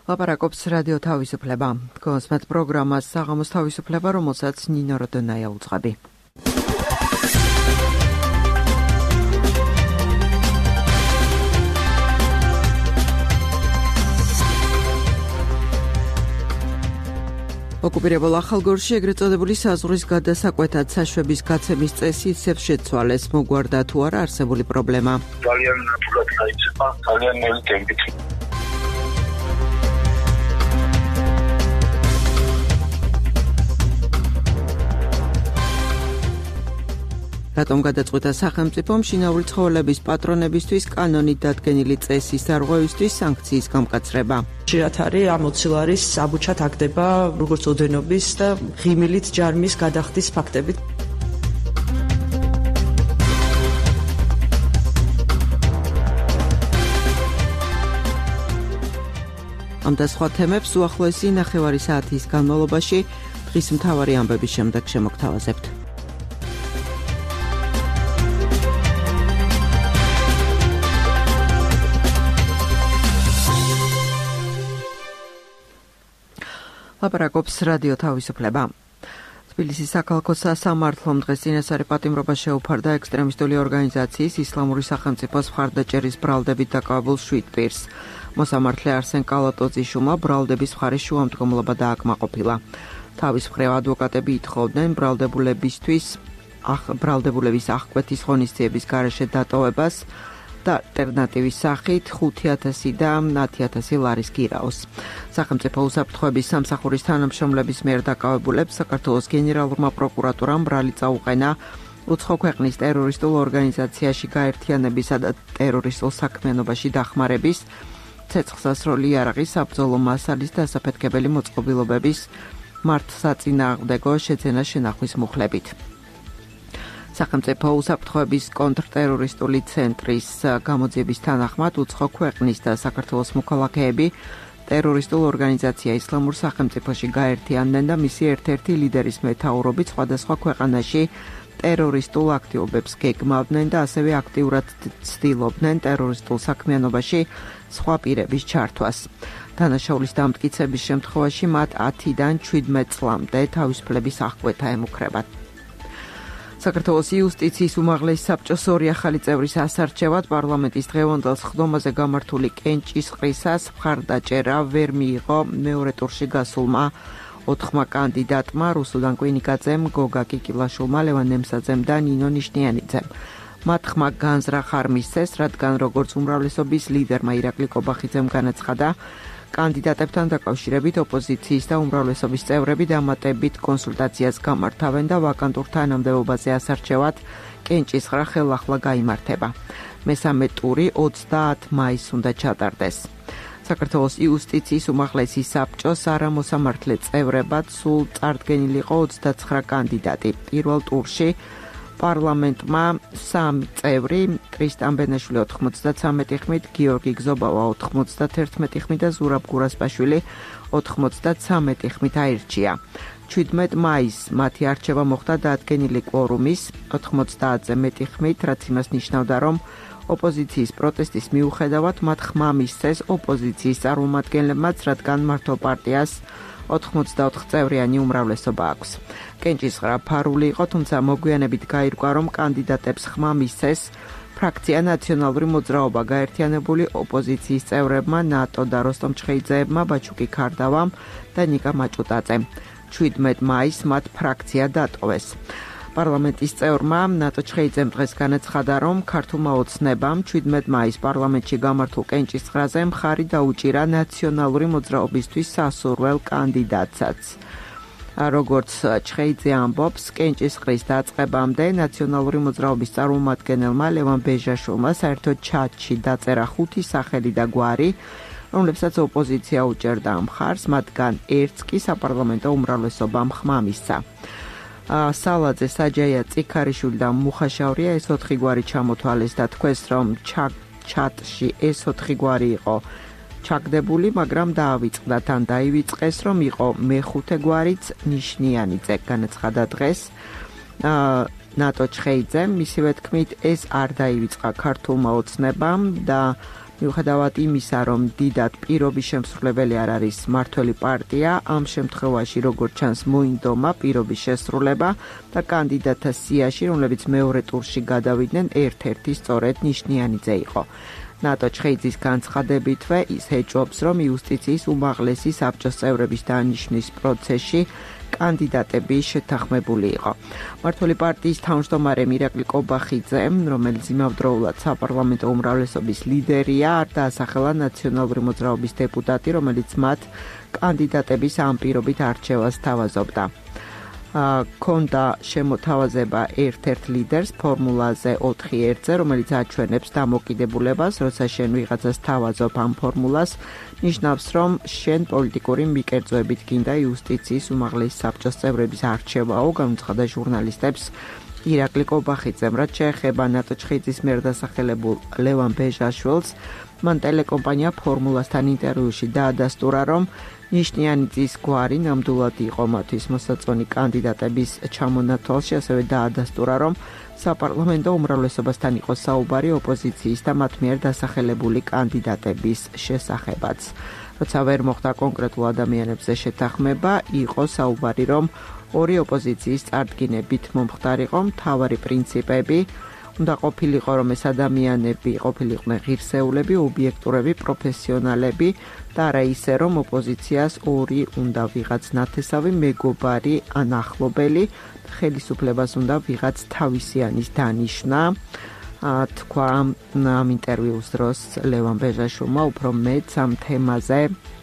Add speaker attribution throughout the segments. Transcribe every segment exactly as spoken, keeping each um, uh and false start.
Speaker 1: ლაპარაკობს რადიო თავისუფლება. გონსმეთ პროგრამას საღამოს თავისუფლება, რომელსაც ნინო როდონაია უძღვები. ოკუპირებულ ახალგორში ეგრეთ წოდებული საზღვრის გადასაკვეთად საშვების გაცემის წესი ისევ შეცვალეს, მოგვარდა თუ არა არსებული პრობლემა.
Speaker 2: ძალიან ნათლად გაიწება, ძალიან ნელი ტემპით.
Speaker 1: რატომ გადაწყვიტა სახელმწიფომ შინაური ცხოველების პატრონებისთვის კანონით დადგენილი წესის დარღვევისთვის სანქციის გამკაცრება?
Speaker 3: ხშირად არის ამოცილარის საბუჩად აგდება როგორც ოდენობის და ღიმილით ჯარმის გადახდის ფაქტები. ამ და სხვა თემებს უახლოესი ნახევარი საათის განმავლობაში დღის მთავარი ამბების შემდეგ შემოგთავაზებთ. ლაპარაკობს რადიო თავისუფლება. თბილისის საქალაქო სასამართლომ დღეს წინასწარი პატიმრობა შეუფარდა ექსტრემისტული ორგანიზაციის ისლამური სახელმწიფოს მხარდაჭერის ბრალდებით დაკავებულ შვიდ პირს. მოსამართლე არსენ კალატოძიშვილმა ბრალდების მხარის შუამდგომლობა დააკმაყოფილა. თავის მხრივ ადვოკატები ითხოვდნენ ბრალდებულებისთვის ბრალდებულების აღკვეთის ღონისძიების გარეშე დატოვებას და ალტერნატივის სახით ხუთი ათასი და ათი ათასი ლარის გირაოს. სახელმწიფო უსაფრთხოების სამსახურის თანამშრომლების მიერ დაკავებულებს საქართველოს გენერალურმა პროკურატურამ ბრალი წაუყენა უცხო ქვეყნის ტერორისტულ ორგანიზაციაში გაერთიანებისა და ტერორისტულ საქმიანობაში დახმარების, ცეცხლსასროლი იარაღის, საბრძოლო მასალის დასაფეთქებელი მოწყობილობების მართლსაწინააღმდეგო შეძენა შენახვის მუხლებით. სახელმწიფო უსაფრთხოების კონტრტერორისტული ცენტრის გამოძიების თანახმად უცხო ქვეყნის და საქართველოს მოქალაქეები ტერორისტულ ორგანიზაცია ისლამურ სახელმწიფოში გაერთიანდნენ და მისი ერთ-ერთი ლიდერის მეთაურობით სხვადასხვა ქვეყანაში ტერორისტულ აქტივობებს გეგმავდნენ და ასევე აქტიურად ცდილობდნენ ტერორისტულ საქმიანობაში სხვა პირების ჩართვას. დანაშაულის დამტკიცების შემთხვევაში მათ ათიდან შვიდმეტ წლამდე თავისუფლების აღკვეთა ემუქრებათ. საქართველოს იუსტიციის უმაღლესი საბჭოს ორი ახალი წევრის ასარჩევად პარლამენტის დღევანდელ სხდომაზე გამართული კენჭისყრისას მხარდაჭერა ვერ მიიღო მეორე ტურში გასულმა ოთხმა კანდიდატმა რუსუდან კვინიკაძემ, გოგა კიკილაშვილმა, ლევან ნემსაძემ და ნინო ნიშნიანიძემ. მათ ხმა განზრახ არ მისცეს, რადგან როგორც უმრავლესობის ლიდერმა ირაკლი კობახიძემ განაცხადა, კანდიდატებთან დაკავშირებით ოპოზიციის და უმრავლესობის წევრები დამატებით კონსულტაციას გამართავენ და ვაკანტურ თანამდებობაზე ასარჩევად კენჭისყრა ხელახლა გაიმართება. მესამე ტური ოცდაათი მაისს უნდა ჩატარდეს. საქართველოს იუსტიციის უმაღლესი საბჭოს არამოსამართლე წევრებად სულ წარდგენილი იყო ოცდაცხრა კანდიდატი. პირველ ტურში პარლამენტმა სამი წევრი, ტრისტან ბენაშვილი ოთხმოცდაცამეტი ხმით, გიორგი გზობავა ოთხმოცდაერთმეტი ხმით და ზურაბ გურასპაშვილი ოთხმოცდაცამეტი ხმით აირჩია. შვიდმეტ მაისს მათი არჩევა მოხდა დაადგენილი კვორუმის ოთხმოცდაათზე მეტი ხმით, რაც იმას ნიშნავდა, რომ ოპოზიციის პროტესტის მიუხედავად მათ ხმა მისცეს ოპოზიციის წარმომადგენლებმაც, რადგან მართლ პარტიას ოთხმოცდაოთხ წევრიანი უმრავლესობა აქვს. კენჭისყრა ფარული იყო, თუმცა მოგვიანებით გაირკვა, რომ კანდიდატებს ხმა მისცეს ფრაქცია ნაციონალური მოძრაობა გაერთიანებული ოპოზიციის წევრებმა, ნატო და როსტომ ჩხეიძეებმა, ბაჩუკი ქარდავამ და ნიკა მაჭუტაძემ. შვიდმეტ მაისს მათ ფრაქცია დატოვეს. პარლამენტის წევრმა ნატო ჩხეიძემ დღეს განაცხადა, რომ ქართულმა ოცნებამ შვიდმეტ მაისს პარლამენტში გამართულ კენჭისყრაზე მხარი დაუჭირა ნაციონალური მოძრაობისთვის სასურველ კანდიდატსაც. როგორც ჩხეიძე ამბობს, კენჭისყრის დაწყებამდე ნაციონალური მოძრაობის წარმომადგენელმა ლევან ბეჟაშვილმა საერთოდ ჩატში დაწერა ხუთი სახელი და გვარი, რომლებსაც ოპოზიცია უჭერდა მხარს, მათგან ერთს კი საპარლამენტო უმრავლესობამ ხმა მისცა. სალაძე, საჯაია, წიქარიშვილი და მუხაშავრია ეს ოთხი გვარი ჩამოთვალეს და თქვეს, რომ ჩატში ეს ოთხი გვარი იყო ჩაგდებული, მაგრამ დაავიწყდა, თან დაივიწყეს, რომ იყო მეხუთე გვარიც ნიშნიანიძე, განაცხადა დღეს ნატო ჩხეიძემ. მისივე თქმით, ეს არ დაივიწყა ქართულმა ოცნებამ და
Speaker 1: მიუხედავად იმისა, რომ დიდად პირობის შემსრულებელი არ არის მმართველი პარტია, ამ შემთხვევაში როგორც ჩანს მოინდომა პირობის შესრულება და კანდიდატთა სიაში, რომლებიც მეორე ტურში გადავიდნენ, ერთ-ერთი სწორედ ნიშნიანიძე იყო. ნატო ჩხეიძის განცხადებითვე ის ეჭვობს, რომ იუსტიციის უმაღლესი საბჭოს წევრების დანიშნვის პროცესში კანდიდატები შეთანხმებული იყო. მმართველი პარტიის თავმჯდომარე მირაკლი კობახიძე, რომელიც იმავდროულად საპარლამენტო უმრავლესობის ლიდერია, არ დაასახელა ნაციონალური მოძრაობის დეპუტატი, რომელიც მათ კანდიდატების ამ პირობით არჩევას თავაზობდა. Ქონდა შემოთავაზება ერთ-ერთ ლიდერს ფორმულაზე ოთხი ერთზე, რომელიც აჩვენებს დამოკიდებულებას, როცა შენ ვიღაცას თავაზობ ამ ფორმულას, ნიშნავს, რომ შენ პოლიტიკური მიკერძოებით გინდა იუსტიციის უმაღლესი საბჭოს წევრების არჩევაო, გამოცხადა ჟურნალისტებს ირაკლი კობახიძემ, რაც შეეხება ნატო ჩხეიძის მიერ დასახელებულ ლევან ბეჟაშვილს, მან ტელეკომპანია ფორმულასთან ინტერვიუში დაადასტურა, რომ ნიშნიანიძის გვარი ნამდვილად იყო მათთვის მოსაწონი კანდიდატების ჩამონათვალში, ასევე დაადასტურა, რომ საპარლამენტო უმრავლესობასთან იყო საუბარი ოპოზიციის და მათ მიერ დასახელებული კანდიდატების შესახებაც. როცა ვერ მოხდა კონკრეტულ ადამიანებზე შეთანხმება, იყო საუბარი, რომ ორი ოპოზიციის წარდგინებით მომხდარიყო მთავარი პრინციპები, უნდა ყოფილიყო, რომ ეს ადამიანები ყოფილიყვნენ ღირსეულები, ობიექტურები, პროფესიონალები და არა ისე, რომ ოპოზიციას ორი უნდა ვიღაც ნათესავი, მეგობარი ან ახლობელი, ხელისუფლებას უნდა ვიღაც თავისიანის დანიშვნა, თქვა ამ ინტერვიუს დროს ლევან ბეჟაშვილმა, უფრო მეც ამ თემაზე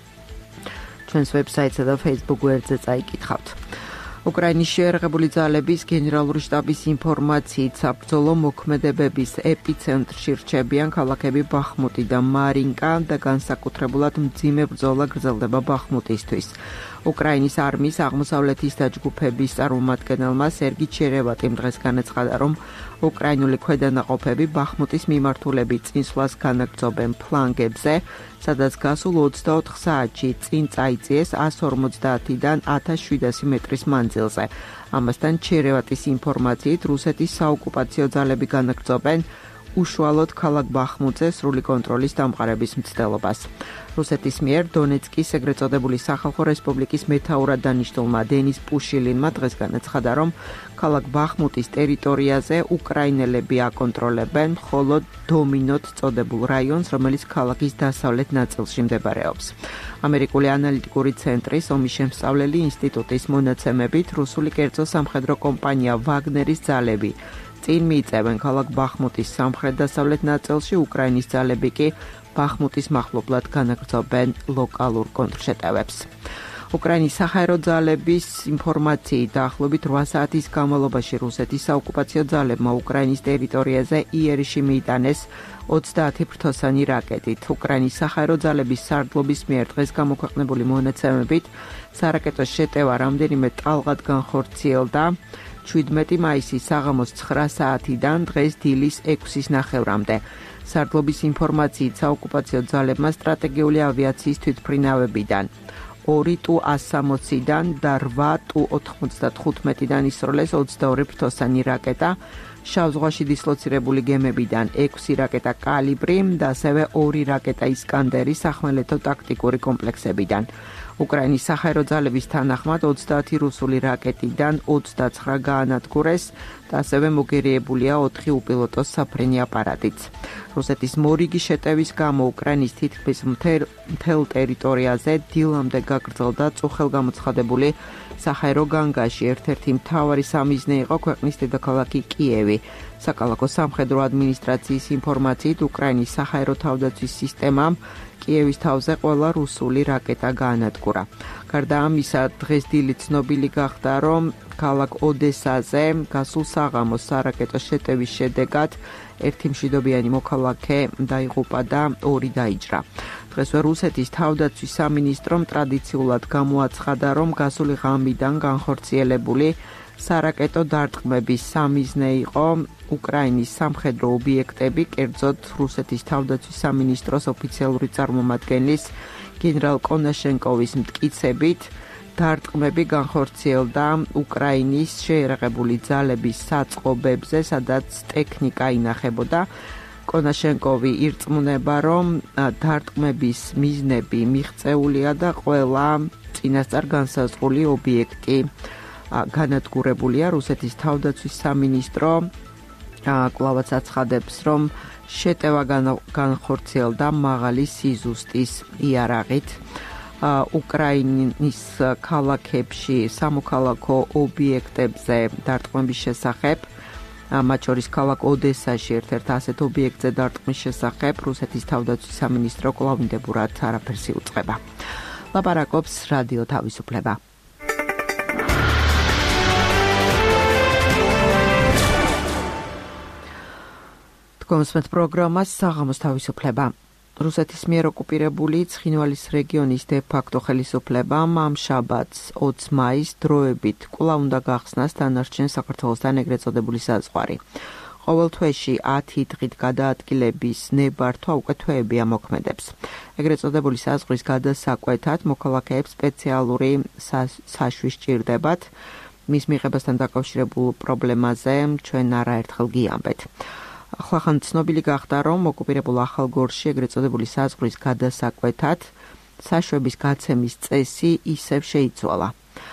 Speaker 1: ჩვენს ვებსაიტსა და Facebook გვერდზე წაიკითხავთ. უკრაინის შეერაღებული ძალების გენერალური შტაბის ინფორმაციით საბრძოლო მოქმედებების ეპიცენტრში რჩებიან ქალაქები ბახმუტი და მარინკა და განსაკუთრებულად მძიმე ბრძოლა გრძელდება ბახმუტისთვის. უკრაინის არმიის აღმოსავლეთის დაჯგუფების წარმომადგენელმა სერგი ჩერევატიმ დღეს განაცხადა, რომ უკრაინული ქვედანაყოფები ბახმუტის მიმართულებით წინსვლას განაგრძობენ ფლანგებზე, სადაც გასულ ოცდაოთხ საათში წინ წაიწიეს ათას ორმოცდაათიდან ათას შვიდასი მეტრის მანძილზე. ამასთან ჩერევატის ინფორმაციით რუსეთის საოკუპაციო ძალები განაგრძობენ უშუალოდ ქალაქ ბახმუტზე სრული კონტროლის დამყარების მცდელობას. რუსეთის მიერ დონეცკის ეგრეთ წოდებული სახალხო რესპუბლიკის მეთაურად დანიშნულმა დენის პუშილინმა დღეს განაცხადა, რომ ქალაქ ბახმუტის ტერიტორიაზე უკრაინელები აკონტროლებენ მხოლოდ დომინოთ წოდებულ რაიონს, რომელიც ქალაქის დასავლეთ ნაწილში მდებარეობს. ამერიკული ანალიტიკური ცენტრის ომის შემსწავლელი ინსტიტუტის მონაცემებით რუსული კერძო სამხედრო კომპანია ვაგნერის ძალები წინ მიიწევენ ქალაქ ბახმუტის სამხრეთ-დასავლეთ ნაწილში, უკრაინის ძალები კი ბახმუტის მახლობლად განაგრძობენ ლოკალურ კონტრშეტევებს. უკრაინის საჰაერო ძალების ინფორმაციით დაახლოებით რვა საათის განმავლობაში რუსეთის საოკუპაციო ძალებმა უკრაინის ტერიტორიაზე იერიში მიიტანეს ოცდაათი ფრთოსანი რაკეტით. უკრაინის საჰაერო ძალების სარდლობის მიერ დღეს გამოქვეყნებული მონაცემებით სარაკეტო შეტევა რამდენიმე ტალღად განხორციელდა შვიდმეტი მაისის საღამოს ცხრა საათიდან დღეს დილის ექვსის ნახევრამდე. სარდლობის ინფორმაციით საოკუპაციო ძალებმა სტრატეგიული ავიაციის თვითმფრინავებიდან ორი ტუ ას სამოციდან და რვა ტუ ოთხმოცდათხუთმეტიდან ისროლეს ოცდაორი ფრთოსანი რაკეტა, შავ ზღვაში დისლოცირებული გემებიდან ექვსი რაკეტა კალიბრი და ასევე ორი რაკეტა ისკანდერი სახმელეთო ტაქტიკური კომპლექსებიდან. უკრაინის საჰაერო ძალების თანახმად ოცდაათი რუსული რაკეტიდან ოცდაცხრა გაანადგურეს და ასევე მოგერიებულია ოთხი უპილოტო საფრენი აპარატიც. რუსეთის მორიგი შეტევის გამო უკრაინის თითქმის მთელ ტერიტორიაზე დილამდე გაგრძელდა წუხელგამოცხადებული საჰაერო განგაში. ერთ-ერთი მთავარი სამიზნე იყო ქვეყნის დედაქალაქი კიევი. საკალათო სამხედრო ადმინისტრაციის ინფორმაციით უკრაინის საჰაერო თავდაცვის სისტემამ კიევის თავზე ყველა რუსული რაკეტა გაანადგურა. გარდა ამისა, დღეს დილით ცნობილი გახდა, რომ ქალაქ ოდესაზე გასულ საღამოს სარაკეტო შეტევის შედეგად ერთი მშვიდობიანი მოქალაქე დაიღუპა და ორი დაიჭრა. დღესვე რუსეთის თავდაცვის სამინისტრომ ტრადიციულად გამოაცხადა, რომ გასული ღამიდან განხორციელებული სარაკეტო დარტყმების სამიზნე იყო უკრაინის სამხედრო ობიექტები, კერძოდ რუსეთის თავდაცვის სამინისტროს ოფიციალური წარმომადგენლის გენერალ კონაშენკოვის მტკიცებით, დარტყმები განხორციელდა უკრაინის შეერაღებული ძალების საწყობებზე, სადაც ტექნიკა ინახებოდა კონაშენკოვი ირწმუნება, რომ დარტყმების მიზნები მიღწეულია და ყველა წინასწარ განსაზღვრული ობიექტი განადგურებულია. რუსეთის თავდაცვის სამინისტრო კვლავაც აცხადებს, რომ შეტევა განხორციელდა მაღალი სიზუსტის იარაღით. უკრაინის ქალაქებში სამოქალაქო ობიექტებზე დარტყმების შესახებ, მათ შორის ქალაქ ოდესაში ერთ-ერთ ასეთ ობიექტზე დარტყმის შესახებ რუსეთის თავდაცვის სამინისტრო კვლავინდებურად არაფერს იუწყება. ლაპარაკობს რადიო თავისუფლება. კონსმეთ პროგრამას საღამოს თავისუფლება. რუსეთის მიერ ოკუპირებული ცხინვალის რეგიონის დე-ფაქტო ხელისუფლებამ ამ შაბათს ოცი მაისს დროებით კვლავ უნდა გახსნას დანარჩენ საქართველოსთან ეგრეთ წოდებული საზღვარი. ყოველ თვეში ათი დღით გადაადგილების ნებართვა უკვე თვეებია მოქმედებს. ეგრეთ წოდებული საზღვრის გადასაკვეთად მოქალაქეებს სპეციალური საშუი სჭირდებათ. მის მიღებასთან დაკავშირებულ პრობლემაზე ჩვენ არაერთხელ გიამბეთ. ახლახან ცნობილი გახდა, რომ ოკუპირებულ ახალგორში ეგრეთ წოდებული საზღვრის გადასაკვეთად საშვების გაცემის წესი ისევ შეიცვალა.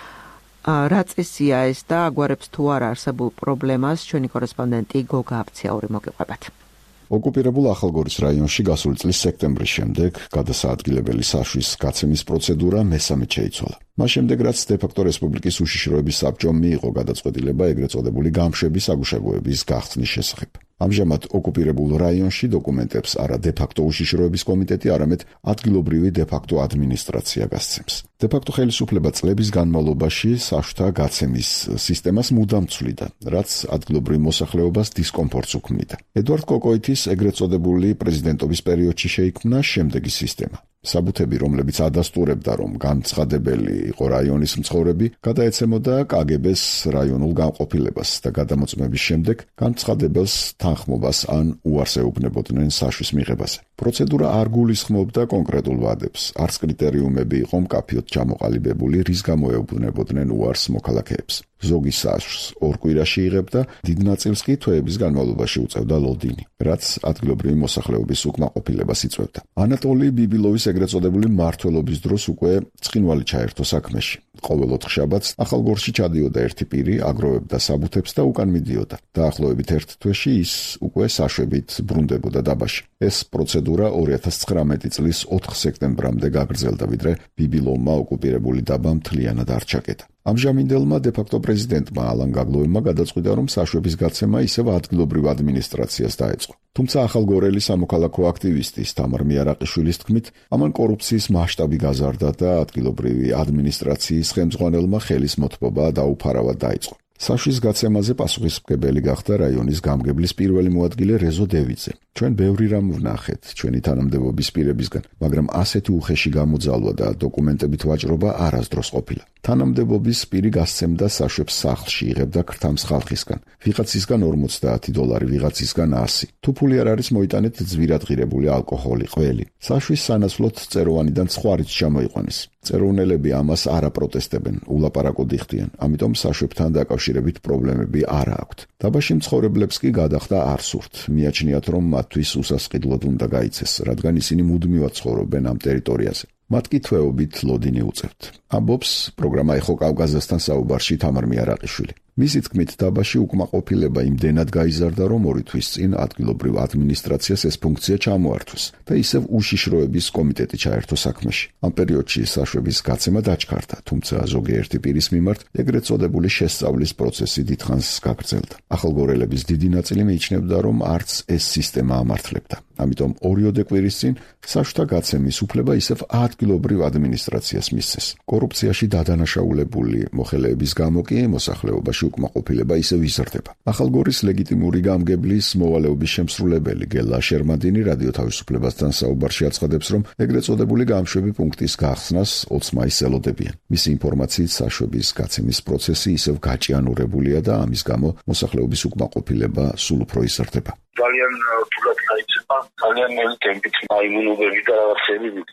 Speaker 1: რა წესია ეს და აგვარებს თუ არა არსებულ პრობლემას, ჩვენი კორესპონდენტი გოგა აფციაური მოგიყვებათ.
Speaker 4: ოკუპირებულ ახალგორის რაიონში გასული წლის სექტემბრის შემდეგ გადასაადგილებელი საშვის გაცემის პროცედურა მესამედ შეიცვალა. მას შემდეგ, რაც დე-ფაქტო რესპუბლიკის უშიშროების საბჭომ მიიღო გადაწყვეტილება ეგრეთ წოდებული გამშვების აგუშაგოების გახსნის შესახებ. ამჟამად ოკუპირებულ რაიონში დოკუმენტებს არა დე-ფაქტო უშიშროების კომიტეტი, არამედ ადგილობრივი დე-ფაქტო ადმინისტრაცია გასცემს. დე-ფაქტო ხელისუფლება წლების განმავლობაში საშუთა გაცემის სისტემას მუდამ ცვლიდა, რაც ადგილობრივ მოსახლეობას დისკომფორტს უქმნიდა. ედვარდ კოკოითის ეგრეთ წოდებული პრეზიდენტობის პერიოდში შეიქმნა შემდეგი სისტემა. საბუთები, რომლებიც ადასტურებდა, რომ განცხადებელი იყო რაიონის მცხოვრები, გადაეცემოდა კაგებეს რაიონულ განყოფილებას და გადამოწმების შემდეგ განცხადებელს თანხმობას ან უარს ეუბნებოდნენ საშვის მიღებაზე. პროცედურა არ გულისხმობდა კონკრეტულ ვადებს, არც კრიტერიუმები იყო მკაფიოდ ჩამოყალიბებული, რის გამო ეუბნებოდნენ უარს მოქალაქეებს. ზოგი საშვს ორ კვირაში იღებდა, დიდ ნაწილს კი თვეების განმავლობაში უწევდა ლოდინი, რაც ადგილობრივი მოსახლეობის უკმაყოფილებას იწვევდა. ანატოლი ბიბილოვის ეგრეთ წოდებული მმართველობის დროს უკვე ცხინვალი ჩაერთო საქმეში. ყოველ ოთხშაბათს ახალგორში ჩადიოდა ერთი პირი, აგროვებდა საბუთებს და უკან მიდიოდა. დაახლოებით ერთ თვეში ის უკვე საშვებით ბრუნდებოდა დაბაში. ეს პროცედურა ორი ათას ცხრამეტი წლის ოთხ სექტემბრამდე გაგრძელდა, ვიდრე ბიბილოვმა ოკუპირებული დაბა მთლიანად არ ჩაკეტა. ამჟამინდელმა დე-ფაქტო პრეზიდენტმა ალან გაგლოევმა გადაწყვიტა, რომ საშვების გაცემა ისევ ადგილობრივ ადმინისტრაციას დაეწყო. თუმცა ახალგორელი სამოქალაქო აქტივისტის თამარ მიარაყიშვილის თქმით, ამან კორუფციის მასშტაბი გაზარდა და ადგილობრივი ადმინისტრაციის ხელმძღვანელმა ხელის მოთმობა დაუფარავად დაიწყო. საშვის გაცემაზე პასუხისმგებელი გახდა რაიონის გამგებლის პირველი მოადგილე რეზო დევიძე. ჩვენ ბევრი რამ ვნახეთ ჩვენი თანამდებობის პირებისგან, მაგრამ ასეთი უხეში გამოძალვა და დოკუმენტებით ვაჭრობა არასდროს ყოფილა. თანამდებობის პირი გასცემდა საშვებს სახლში, იღებდა ქრთამს ხალხისგან, ვიღაცისგან ორმოცდაათი დოლარი, ვიღაცისგან ასი. თუ ფული არ არის, მოიტანეთ ძვირად ღირებული ალკოჰოლი, ყველი. საშვის სანაცვლოდ წეროვანიდან სხვა რიც ჩამოიყვანეს. წეროვნელები ამას არ აპროტესტებენ, ულაპარაკოდ იხდიან, ამიტომ საშვებთან დაკავშირებით პრობლემები არ აქვთ. დაბაში მცხოვრებლებს კი გადახდა არ სურთ. მიაჩნიათ, რომ მათთვის უსასყიდლოდ უნდა გაიცეს, რადგან ისინი მუდმივად ცხოვრობენ ამ ტერიტორიაზე. მათ კი თვეობით ლოდინი უწევთ. ამბობს პროგრამა ეხო კავკასიასთან საუბარში თამარ მიარაყიშვილი. მისი თქმით, დაბაში უკმაყოფილება იმდენად გაიზარდა, რომ ორი თვის წინ ადგილობრივ ადმინისტრაციას ეს ფუნქცია ჩამოართვეს და ისევ უშიშროების კომიტეტი ჩაერთო საქმეში. ამ პერიოდში საშვების გაცემა დაჩქარდა, თუმცა ზოგიერთი პირის მიმართ ეგრეთ წოდებული შესწავლის პროცესი დიდხანს გაგრძელდა. ახალგორელების დიდი ნაწილი მიიჩნევდა, რომ არც ეს სისტემა ამართლებდა. ამიტომ ორიოდე კვირის წინ საშვთა გაცემის უფლება ისევ ადგილობრივ ადმინისტრაციას მისცეს. კორუფციაში დადანაშაულებული მოხელეების გამო კი მოსახლეობაში უკმაყოფილება ისევ იზრდება. ახალგორის ლეგიტიმური გამგებლის მოვალეობის შემსრულებელი გელა შერმადინი რადიო თავისუფლებასთან საუბარში აცხადებს, რომ ეგრეთ წოდებული გამშვები პუნქტის გახსნას ოცი მაისს ელოდებიან. მისი ინფორმაციით საშვების გაცემის პროცესი ისევ გაჭიანურებულია და ამის გამო მოსახლეობის უკმაყოფილება სულ უფრო იზრდება.
Speaker 2: ძალიან რთულად დაიწყება, ძალიან ნელი ტემპით აიმუნობები და რაღაცები მიდის.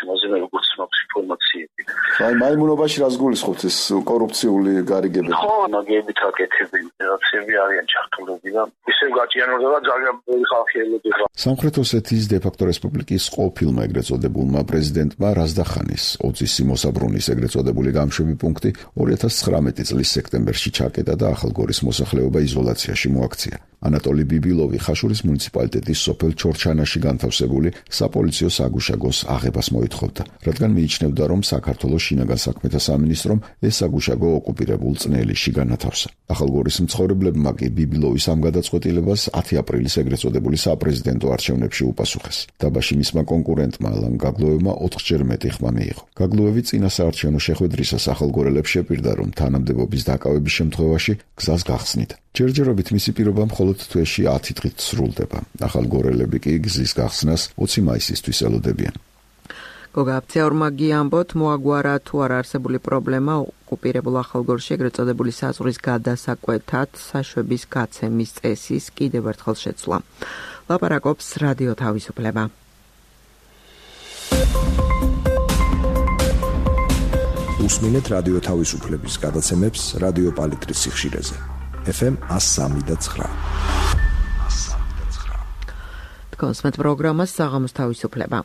Speaker 2: იმაზე მე როგორც მაქვს ინფორმაციები.
Speaker 4: აი მაიმუნობაში რას გულისხმობთ ეს კორუფციული გარიგებები?
Speaker 2: ხო, მაგებით აკეთები, რაღაცები არიან ჩართულები და ისევ გაჭიანურდება ძალიან ბევრი ხალხი ელოდება.
Speaker 4: სამხრეთ ოსეთის დე-ფაქტო რესპუბლიკის ყოფილმა ეგრეთ წოდებულმა პრეზიდენტმა რაზდახანის ოცის მოსაბრუნის ეგრეთ წოდებული გამშვები პუნქტი ორი ათას ცხრამეტი წლის სექტემბერში ჩაკეტა და ახალგორის მოსახლეობა იზოლაციაში მოაქცია. ანატოლი ბიბილოვი ხაშურის მუნიციპალიტეტის სოფელ ჩორჩანაში განთავსებული საპოლიციო საგუშაგოს აღებას მოითხოვდა, რადგან მიიჩნევდა, რომ საქართველოს შინაგან საქმეთა სამინისტრომ ეს საგუშაგო ოკუპირებულ წნელიში განათავსა. ახალგორის მცხოვრებლებმა კი ბიბილოვის ამ გადაწყვეტილებას ათი აპრილის ეგრეთ წოდებული საპრეზიდენტო არჩევნებში უპასუხეს. დაბაში მისმა კონკურენტმა ალან გაგლოევმა ოთხჯერ მეტი ხმა მიიღო. გაგლოევი წინა საარჩევნო შეხვედრისას ახალგორელებს შეპირდა, რომ თანამდებობის დაკავების შემთხვევაში გზას გახსნით. ჯერჯერობით მისი პირობა მხოლოდ თვეში ათი დღით სრულდება. ახალგორელები კი გზის გახსნას ოცი მაისისთვის ელოდებიან.
Speaker 3: გოგა აფციაურმა გიამბოთ მოაგვარა თუ არ არსებული პრობლემა ოკუპირებულ ახალგორში ეგრეთ წოდებული საზღვრის გადასაკვეთად საშვების გაცემის წესის კიდევ ერთხელ შეცვლა. ლაპარაკობს რადიო თავისუფლება.
Speaker 5: უსმინეთ რადიო თავისუფლების გადაცემებს რადიო პალიტრის სიხშირეზე. ეფ ემ ას სამი და ცხრა.
Speaker 3: კონსმეთ პროგრამას საღამოს თავისუფლება.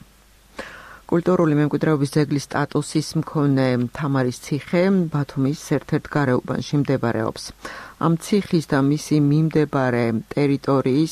Speaker 3: კულტურული მემკვიდრეობის ძეგლის სტატუსის მქონე თამარის ციხე ბათუმის ერთ-ერთ გარეუბანში მდებარეობს. ამ ციხის და მისი მიმდებარე ტერიტორიის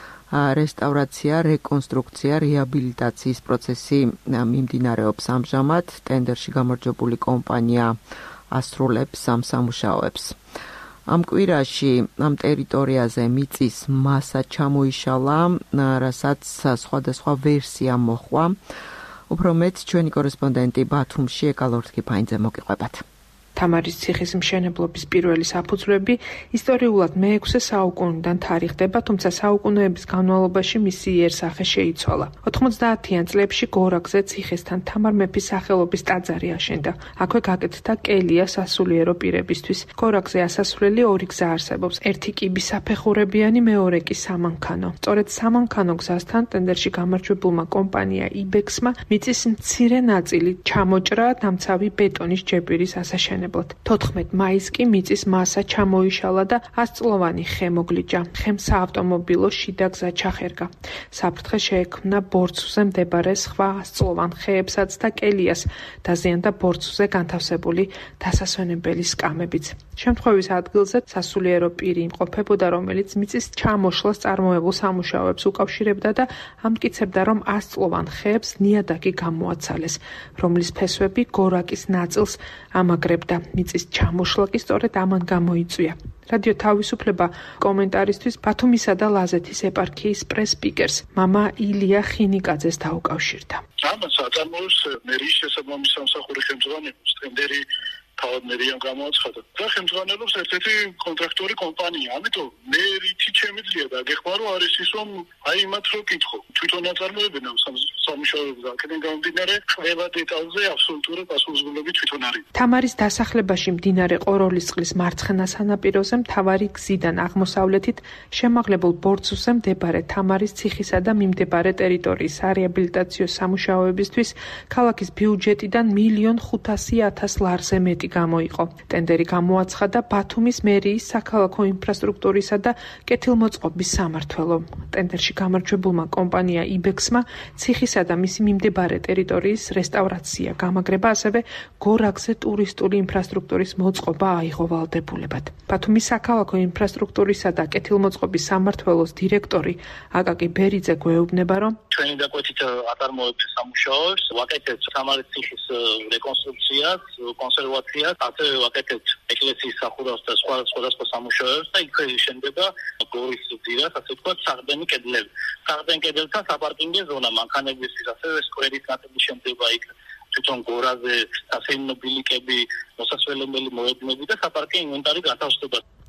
Speaker 3: რესტავრაცია, რეკონსტრუქცია, რეაბილიტაციის პროცესი მიმდინარეობს ამჟამად. ტენდერში გამარჯვებული კომპანია ასრულებს ამ სამუშაოებს. ამ კვირაში ამ ტერიტორიაზე მიწის მასა ჩამოიშალა, რასაც სხვადასხვა ვერსია მოჰყვა. უფრო მეტ ჩვენი კორესპონდენტი ბათუმში ეკალორთქიფაინძე მოგიყვებათ.
Speaker 6: თამარის ციხის მშენებლობის პირველი საფუძვლები ისტორიულად მეექვსე საუკუნიდან თარიღდება, თუმცა საუკუნეების განმავლობაში მისი იერსახე შეიცვალა. ოთხმოცდაათიან წლებში გორაკზე ციხესთან თამარ მეფის სახელობის ტაძარი აშენდა. აქვე გაკეთდა კელია სასულიერო პირებისთვის. გორაკზე ასასვლელი ორი გზა არსებობს. ერთი კიბის საფეხურებიანი, მეორე კი სამანქანო. სწორედ სამანქანო გზასთან ტენდერში გამარჯვებულმა კომპანია იბექსმა მიწის მცირე ნაწილი ჩამოჭრა დამცავი ბეტონის ჯეპირის ასაშენებლად. თოთხმეტ მაისს კი მიწის მასა ჩამოიშალა და ასწლოვანი ხე მოგლიჯა. ხემ საავტომობილო შიდა გზა ჩახერგა. საფრთხე შეექმნა ბორცვზე მდებარე სხვა ასწლოვან ხეებსაც და კელიას, დაზიანდა ბორცვზე განთავსებული დასასვენებელი სკამებიც. შემთხვევის ადგილზე სასულიერო პირი იმყოფებოდა, რომელიც მიწის ჩამოშლას წარმოებულ სამუშაოებს უკავშირებდა და ამტკიცებდა, რომ ასწლოვან ხეებს ნიადაგი გამოაცალეს, რომლის ფესვები გორაკის ნაწილს ამაგრებდა. მიწის ჩამოშლა კი სწორედ ამან გამოიწვია. რადიო თავისუფლება კომენტარისთვის ბათუმისა და ლაზეთის ეპარქიის პრეს-სპიკერს მამა ილია ხინიკაძეს დაუკავშირდა.
Speaker 2: ამას აწარმოებს მერიის შესაბამის სამსახური ხელმძღვანელობს ტენდერი თავად მერიამ გამოაცხადა. და ხელმძღვანელობს ერთ-ერთი კონტრაქტორი კომპანია. ამიტომ მე რითი შემიძლია და გეხმარო არის ის, რომ აი იმათ რო კითხო. თვითონ აწარმოებენ ამ სამუშაოებს და აქედან გამომდინარე ყველა დეტალზე აბსოლუტური პასუხისმგებლობა თვითონ არის.
Speaker 6: თამარის დასახლებაში მდინარე ყოროლისწყლის მარცხენა სანაპიროზე მთავარი გზიდან აღმოსავლეთით შემაღლებულ ბორცვზე მდებარე თამარის ციხისა და მიმდებარე ტერიტორიისარეაბილიტაციო სამუშაოებისთვის ქალაქის ბიუჯეტიდან მილიონ ხუთასი ათას ლარზე მეტი გამოიყო. ტენდერი გამოაცხადა ბათუმის მერიის საქალაქო ინფრასტრუქტურისა და კეთილმოწყობის სამმართველომ. ტენდერში გამარჯვებულმა კომპანია იბექსმა ციხისა და მისი მიმდებარე ტერიტორიის რესტავრაცია, გამაგრება, ასევე გორაკზე ტურისტული ინფრასტრუქტურის მოწყობა აიღო ვალდებულებად. ბათუმის საქალაქო ინფრასტრუქტურისა და კეთილმოწყობის სამმართველოს დირექტორი აკაკი ბერიძე გვეუბნება, რომ
Speaker 2: ჩვენი დაკვეთით აწარმოებენ სამუშაოებს, ვაკეთებთ თამარის ციხის რეკონსტრუქციას, კონსერვაციას, ასევე ვაკეთებთ ეკლესიის სახურავს და სხვა სხვადასხვა სამუშაოებს და იქვე შენდება გორის ძირას, ასე ვთქვათ, საყრდენი კედლები. საყრდენ კედელთან საპარკინგო ზონა, მანქანებისთვის, ასევე სკვერის ნაწილი შენდება იქ. თვითონ გორაზე სასეირნო ბილიკები, მოსასვლელებელი მოედნები და საპარკინგო ინვენტარი გათავსდება.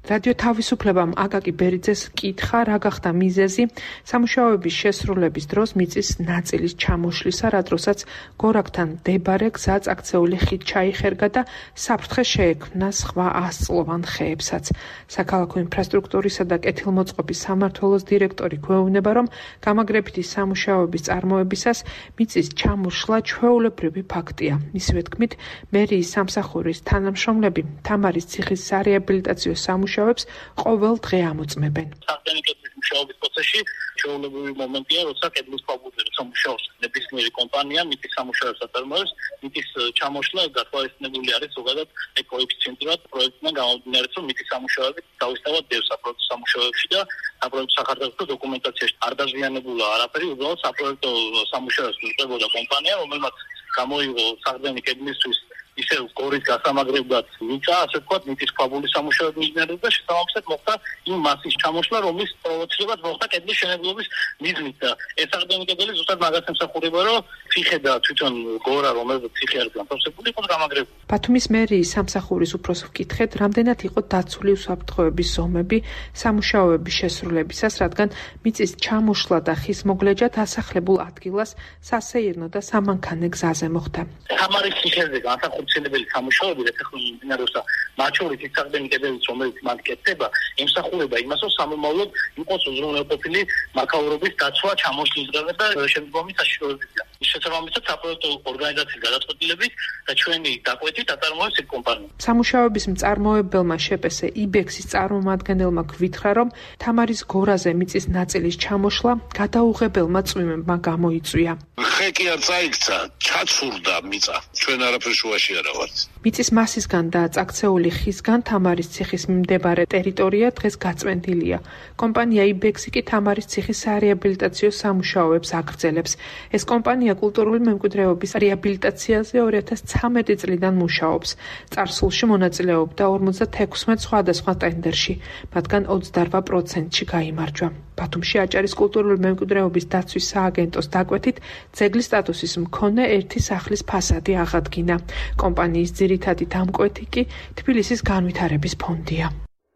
Speaker 6: რადიო თავისუფლებამ აკაკი ბერიძეს კითხა, რა გახდა მიზეზი სამუშაოების შესრულების დროს მიწის ნაწილის ჩამოშლისა, რა დროსაც გორაკთან მდებარე გზა წაქცეული ხიდ ჩაიხერგა და საფრთხე შეექმნა სხვა ასწლოვან ხეებსაც. საქალაქო ინფრასტრუქტურისა და კეთილმოწყობის სამმართველოს დირექტორი გვეუბნება, რომ გამაგრებითი სამუშაოების წარმოებისას მიწის ჩამოშლა ჩვეულებრივი ფაქტია. მისივე თქმით, მერიის სამსახურის თანამშრომლები თამარის ციხის სარეაბილიტაციო სამუშაოებს ყოველ დღე ამოწმებენ.
Speaker 2: მუშაობის პროცესში ჩვეულებრივი მომენტია, როცა კედლის ქვაბულზე სამუშაობს ნებისმიერი კომპანია, მიწის სამუშაოებს აწარმოებს, მიწის ჩამოშლა გათვალისწინებული არის ზოგადად კოეფიციენტურად პროექტიდან გამომდინარე, რომ მიწის სამუშაოები დავისწავად დევს საპროექტო სამუშაოებში და საპროექტო სახარდაჭერო დოკუმენტაციაში არ დაზიანებულა არაფერი, უბრალოდ საპროექტო სამუშაოებს უწევდა კომპანია, რომელმაც გამოიღო საყრდენი კედლისთვის ისე გორის გასამაგრებლად მიწა, ასე ვთქვათ, მიწის ქვაბულის სამუშაოები მიძნერდა და შესაბამისად მოხდა იმ მასის ჩამოშლა, რომლის პროვოცირებაც მოხდა კედლის შენებლობის მიზნით და ეს საყრდენი კედელი ზუსტად მაგას ემსახურება, რომ ციხე და თვითონ გორა, რომელიც ციხე არის განთავსებული, იყოს გამაგრებული.
Speaker 6: ბათუმის მერიის სამსახურის უფროსს ვკითხეთ, რამდენად იყო დაცული უსაფრთხოების ზომები სამუშაოების შესრულებისას, რადგან მიწის ჩამოშლა და ხის მოგლეჯა დასახლებულ ადგილას სასეირნო და სამანქანე გზაზე მოხდა.
Speaker 2: თამარის ციხეზე განსახორციელებელი სამუშაოები და ტექნოლოგიური ინჟინერთა მათ შორის ის საყრდენი კედელიც, რომელიც მან კეთდება, ემსახურება იმას, რომ სამომავლოდ იყოს უზრუნველყოფილი მაქაურობის დაცვა, ჩამოშლისა და შემდგომი საშიშროებისა. ის შესაბამისად საპროექტო ორგანიზაციის გადაწყვეტილებით და ჩვენი დაკვეთით აწარმოებს ეს კომპანია.
Speaker 6: სამუშაოების მწარმოებელმა შეპესე იბექსის წარმომადგენელმა გვითხრა, რომ თამარის გორაზე მიწის ნაწილის ჩამოშლა გადაუღებელმა წვიმებმა გამოიწვია.
Speaker 7: ხე კი არ წაიქცა, ჩაცურდა მიწა. ჩვენ არაფერ შუაში არა ვართ.
Speaker 6: მიწის მასისგან და წაქცეული ხისგან თამარის ციხის მიმდებარე ტერიტორია დღეს გაწმენდილია. კომპანია იბექსი კი თამარის ციხის სარეაბილიტაციო სამუშაოებს აგრძელებს. ეს კომპანია კულტურული მემკვიდრეობის რეაბილიტაციაზე ორი ათას ცხრამეტი წლიდან მუშაობს. წარსულში მონაწილეობდა ორმოცდაექვსმეტ სხვადასხვა ტენდერში, მათგან ოცდაოთხ პროცენტში გაიმარჯვა. ბათუმში აჭარის კულტურული მემკვიდრეობის დაცვის სააგენტოს დაკვეთით, ძეგლის სტატუსის მქონე ერთი სახლის ფასადი აღადგინა. კომპანიის ძირითადი დამკვეთი კი თბილისის განვითარების ფონდია.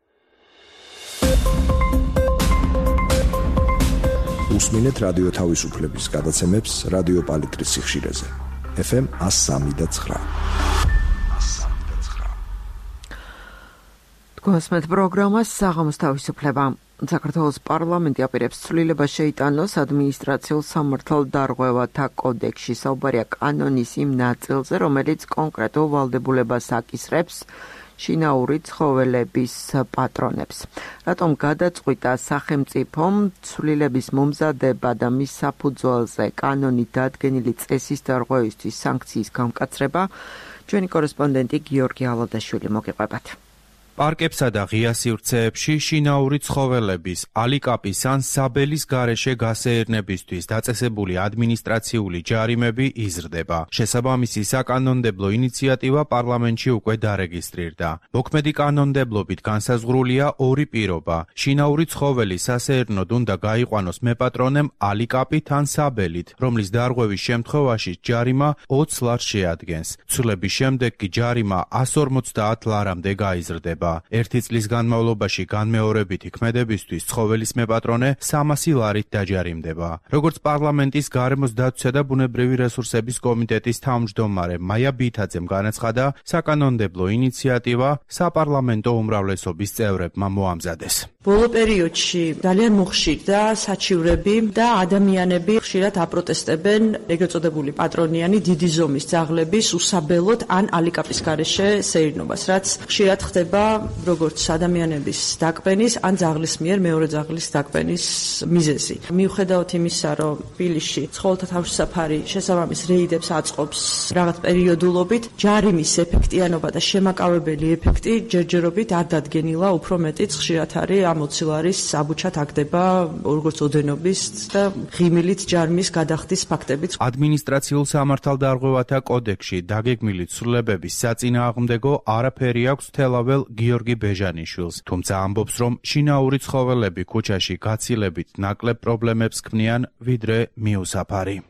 Speaker 5: უსმინეთ რადიო თავისუფლების გადაცემებს რადიო პალიტრის სიხშირეზე. ეფ ემ εκατო სამი და ცხრა.
Speaker 3: თქვენსმეთ პროგრამას საღამოს თავისუფლება. საქართველოს პარლამენტი აპირებს ცვლილებას შეიტანოს ადმინისტრაციულ სამართალდარღვევათა კოდექსში. საუბარია კანონის იმ ნაწილზე, რომელიც კონკრეტულ ვალდებულებას აკისრებს შინაური ცხოველების პატრონებს. რატომ გადაწყვიტა სახელმწიფომ ცვლილების მომზადება და მის საფუძველზე კანონით დადგენილი წესის დარღვევისთვის სანქციის გამკაცრება? ჩვენი კორესპონდენტი გიორგი ალოდაშვილი მოგიყვებათ.
Speaker 8: პარკებსა და ღია სივრცეებში შინაური ცხოველების, ალიკაპის ან საბელის გარეშე გასეირნებისთვის დაწესებული ადმინისტრაციული ჯარიმები იზრდება. შესაბამისი საკანონმდებლო ინიციატივა პარლამენტში უკვე დარეგისტრირდა. მოქმედი კანონმდებლობით განსაზღვრულია ორი პირობა. შინაური ცხოველი სასეირნოდ უნდა გაიყვანოს მეპატრონემ ალიკაპით ან საბელით, რომლის დარღვევის შემთხვევაში ჯარიმა ოცს ლარს შეადგენს. ცვლილების შემდეგ კი ჯარიმა ასს ორმოცდაათ ლარამდე გაიზრდება. ერთი წლის განმავლობაში განმეორებითი ქმედებისთვის ცხოველის მეპატრონე სამასი ლარით დაჯარიმდება. როგორც პარლამენტის გარემოს დაცვისა და ბუნებრივი რესურსების კომიტეტის თავმჯდომარე მაია ბითაძემ განაცხადა, საკანონმდებლო ინიციატივა საპარლამენტო უმრავლესობის წევრებმა მოამზადეს.
Speaker 9: ბოლო პერიოდში ძალიან მოხშირდა საჩივრები და ადამიანები ხშირად აპროტესტებენ ეგრეთ წოდებული პატრონიანი დიდი ზომის ძაღლების უსაბელოდ ან ალიკაპის გარეშე სეირნობას, რაც ხშირად ხდება როგორც ადამიანების დაკბენის ან ძაღლის მიერ მეორე ძაღლის დაკბენის მიზეზი. მიუხედავად იმისა, რომ თბილისში ცხოველთა თავშესაფარი შესაბამის რეიდებს აწყობს რაღაც პერიოდულობით, ჯარიმის ეფექტიანობა და შემაკავებელი ეფექტი ჯერჯერობით არ დადგენილა, უფრო მეტიც ხშირად არის ამოცილარის საბუჩად აგდება როგორც ოდენობის და ღიმილით ჯარიმის გადახდის ფაქტებიც.
Speaker 8: ადმინისტრაციულ სამართალდარღვევათა კოდექსში დაგეგმილი ცვლილებების საწინააღმდეგო არაფერი აქვს თელაվել გიორგი ბეჟანიშვილს, თუმცა ამბობს, რომ შინაური ცხოველები ქუჩაში გაცილებით ნაკლებ პრობლემებს ქმნიან, ვიდრე მიუსაფარი.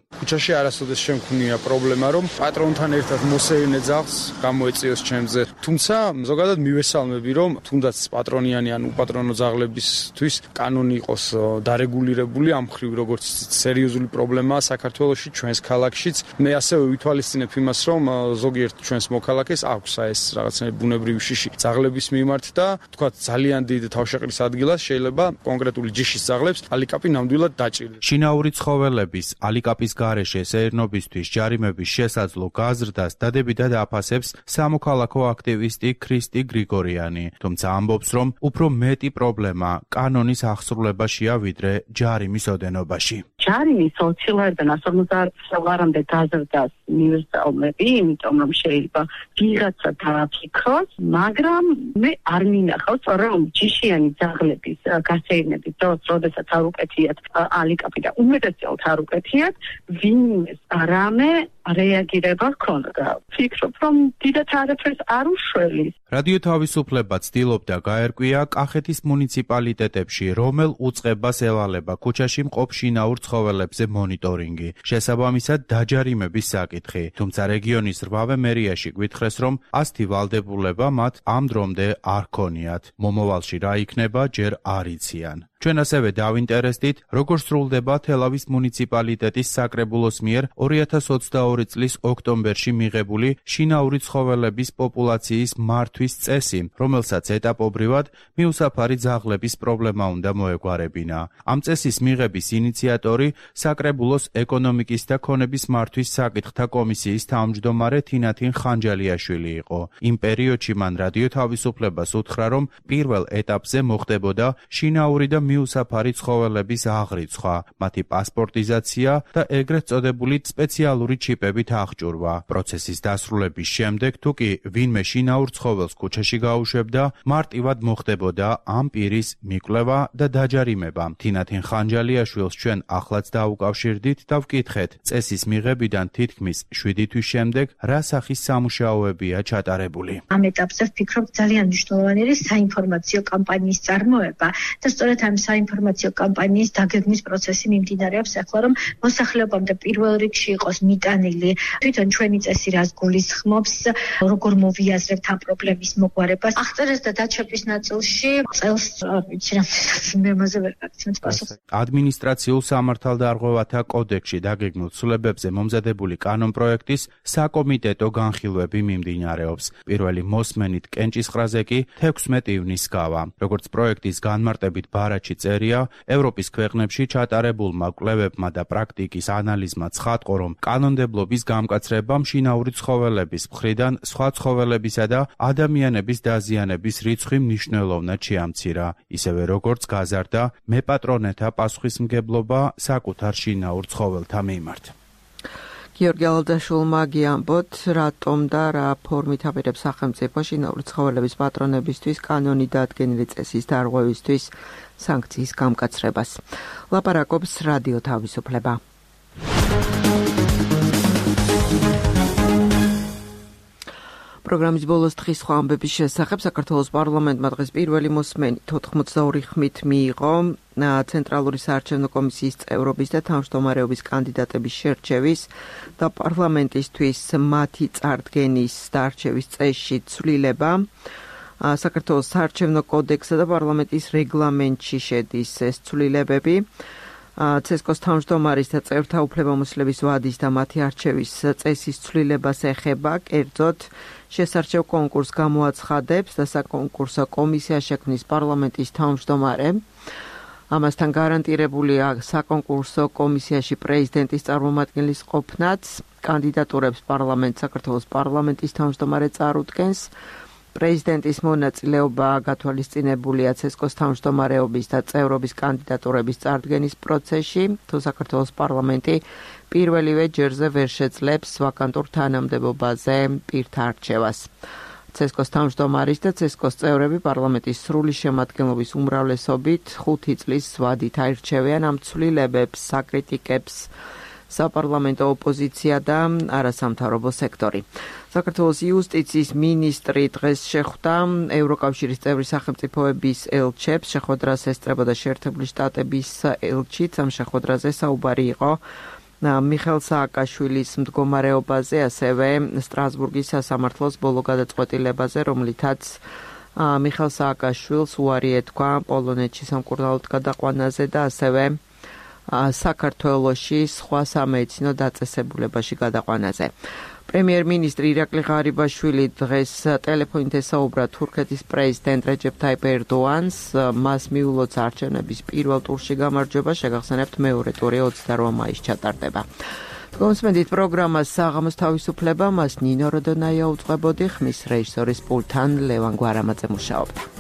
Speaker 10: ქუჩაში არასოდეს შემქმნია პრობლემა, რომ პატრონთან ერთად მოსეირნე ძაღლს გამოეწიოს ჩემზე. თუმცა ზოგადად მივესალმები, რომ თუნდაც პატრონიანი ან უპატრონო ძაღლებისთვის კანონი იყოს დარეგულირებული ამ მხრივ, როგორც სერიოზული პრობლემაა საქართველოში, ჩვენს ქალაქშიც. მე ასევე ვითვალისწინებ იმას, რომ ზოგიერთ ჩვენს მოქალაქეს აქვს ეს რაღაცნაირი ბუნებრივი შიში ძაღლების მიმართ და თქვა ძალიან დიდ თავშეყრის ადგილას შეიძლება კონკრეტული ჯიშის ძაღლებს ალიკაპი ნამდვილად დაჭირდეს.
Speaker 8: შინაური ცხოველების ალიკაპის გარეშე სეირნობისთვის ჯარიმების შესაძლო გაზრდას დადებითად აფასებს სამოქალაქო აქტივისტი ქრისტი გრიგორიანი, თუმცა ამბობს, რომ უფრო მეტი პრობლემა კანონის აღსრულებაშია, ვიდრე ჯარიმის ოდენობაში.
Speaker 11: ჯარიმის ოცილარიდან ას ორმოცდაათ ლარამდე გაზრდას მივესალმები, იმიტომ რომ შეიძლება ვიღაცა დააფიქროს, მაგრამ მე არ მინახავს, რომ ჯიშიანი ძაღლების გასეირნების დროს, როდესაც არ უკეთიათ ალიკაპი და უმეტესწილად არ უკეთიათ, ვინმეს რამე რეაგირება ჰქონდა. ვფიქრობ, რომ დიდად არაფერს არ უშველის.
Speaker 8: რადიო თავისუფლება ცდილობდა გაერკვია კახეთის მუნიციპალიტეტებში რომელ უწყებას ევალება ქუჩაში მყოფ შინაურ ცხოველებზე მონიტორინგი, შესაბამისად დაჯარიმების საკითხი, თუმცა რეგიონის რვავე მერიაში გვითხრეს, რომ ასეთი ვალდებულება მათ ამ დრომდე არ ქონიათ. მომავალში რა იქნება, ჯერ არ იციან. ჩვენ ასევე დავინტერესდით, როგორ სრულდება თელავის მუნიციპალიტეტის საკრებულოს მიერ ორი ათას ოცდაორი წლის ოქტომბერში მიღებული შინაური ცხოველების პოპულაციის მართვის წესი, რომელსაც ეტაპობრივად მიუსაფარი ძაღლების პრობლემა უნდა მოეგვარებინა. ამ წესის მიღების ინიციატორი საკრებულოს ეკონომიკის და ქონების მართვის საკითხთა კომისიის თავმჯდომარე თინათინ ხანჯალიაშვილი იყო. იმ პერიოდში მან რადიო თავისუფლებას უთხრა, რომ პირველ ეტაპზე მოხდებოდა შინაური და მიუსაფარი ცხოველების აღრიცხვა, მათი პასპორტიზაცია და ეგრეთ წოდებული სპეციალური ჩიპებით აღჭურვა. პროცესის დასრულების შემდეგ, თუ კი ვინმე შინაურ ცხოველს ქუჩაში გაუშვებდა, მარტივად მოხდებოდა ამ პირის მიკვლევა და დაჯარიმება. თინათინ ხანჯალიაშვილს ჩვენ ახლაც დაუკავშირდით და ვკითხეთ, წესის მიღებიდან თითქმის შვიდი თვის შემდეგ რა სახის სამუშაოებია ჩატარებული.
Speaker 12: ამ ეტაპზე ვფიქრობ, ძალიან მნიშვნელოვანი არის საინფორმაციო კამპანიის წარმოება და სწორედ ამ საინფორმაციო კამპანიის დაგეგმვის პროცესი მიმდინარეობს ახლა, რომ მოსახლეობამდე პირველ რიგში იყოს მიტანილი თვითონ ჩვენი წესი რას გულისხმობს, როგორ მოვიაზრებთ ამ პრობლემის მოგვარებას. აღწერეს და დაჩერების ნაწილში წელს არ ვიცი რამდენად მე მასე ვერ გაგცემთ პასუხს.
Speaker 8: ადმინისტრაციულ სამართალდარღვევათა კოდექსში დაგეგმილ ცვლილებებზე მომზადებული კანონპროექტის საკომიტეტო განხილვები მიმდინარეობს. პირველი მოსმენით კენჭისყრაზე კი თექვსმეტი ივნის გავა. როგორც პროექტის განმარტებით ბარაჩი წერია, ევროპის ქვეყნებში ჩატარებულმა კვლევებმა და პრაქტიკის ანალიზმა ცხადყო, რომ კანონმდებლობის გამკაცრება შინაური ცხოველების მხრიდან სხვა ცხოველებისა და ადამიანების დაზიანების რიცხვი მნიშვნელოვნად შეამცირა, ისევე როგორც გაზარდა მეპატრონეთა პასუხისმგებლობა საკუთარ შინაურ ცხოველთა მიმართ.
Speaker 3: გიორგი ალდაშულმა გიამბოთ, რატომ და რა ფორმით აპირებს სახელმწიფო შინაური ცხოველების პატრონებისთვის კანონი დადგენილი წესის დარღვევისთვის სანქციის გამკაცრებას. ლაპარაკობს რადიო თავისუფლება. პროგრამის ბოლოს დღის სხვა ამბების შესახებ საქართველოს პარლამენტმა დღეს პირველი მოსმენით ოთხმოცდაორი ხმით მიიღო ცენტრალური საარჩევნო კომისიის წევრობის და თავმჯდომარეობის კანდიდატების შერჩევის და პარლამენტისთვის მათი წარდგენის და არჩევის წესში ცვლილება. საქართველოს საარჩევნო კოდექსსა და პარლამენტის რეგლამენტში შედის ეს ცვლილებები. ცესკოს თავმჯდომარის და წევრთა უფლებამოსილების ვადის და მათი არჩევის წესის ცვლილებას ეხება, კერძოდ შესარჩევ კონკურსს გამოაცხადებს და საკონკურსო კომისია შექმნის პარლამენტის თავმჯდომარე. ამასთან გარანტირებულია საკონკურსო კომისიაში პრეზიდენტის წარმომადგენლის ყოფნაც, კანდიდატურებს პარლამენტს საქართველოს პარლამენტის თავმჯდომარე წარუდგენს. პრეზიდენტის მონაწილეობა გათვალისწინებულია ცესკოს თავმჯდომარეობის და წევრობის კანდიდატურების წარდგენის პროცესში, თუ საქართველოს პარლამენტი პირველივე ჯერზე ვერ შეძლებს ვაკანტურ თანამდებობაზე პირთა არჩევას. ცესკოს თავმჯდომარის და ცესკოს წევრები პარლამენტის სრული შემადგენლობის უმრავლესობით ხუთი წლის ვადით აირჩევიან ამ ცვლილებებს, საკრიტიკებს საპარლამენტო ოპოზიცია და არასამთავრობო სექტორი. საქართველოს იუსტიციის მინისტრი დღეს შეხვდა ევროკავშირის წევრი სახელმწიფოების ელჩებს, შეხვედრას ესწრებოდა შეერთებული შტატების ელჩიც. ამ შეხვედრაზე საუბარი იყო
Speaker 1: მიხელ სააკაშვილის მდგომარეობაზე, ასევე სტრასბურგის სასამართლოს ბოლო გადაწყვეტილებაზე, რომლითაც მიხელ სააკაშვილს უარი ეთქვა პოლონეთში სამკურნალოდ გადაყვანაზე და ასევე საქართველოში სხვა სამედიცინო დაწესებულებაში გადაყვანაზე. პრემიერ-მინისტრი ირაკლი ღარიბაშვილი დღეს ტელეფონით ესაუბრა თურქეთის პრეზიდენტ რეჯეფ თაიპ ერდოანს, მას მიულოცა არჩევნების პირველ ტურში გამარჯვება, შეგახსენებთ მეორე ტური ოცდაორ მაისს ჩატარდება. გონსმენდით პროგრამას საღამოს თავისუფლება, მას ნინო როდონაია უძღვებოდი, ხმის რეჟისორის პულტთან ლევან გვარამაძე მუშაობდა.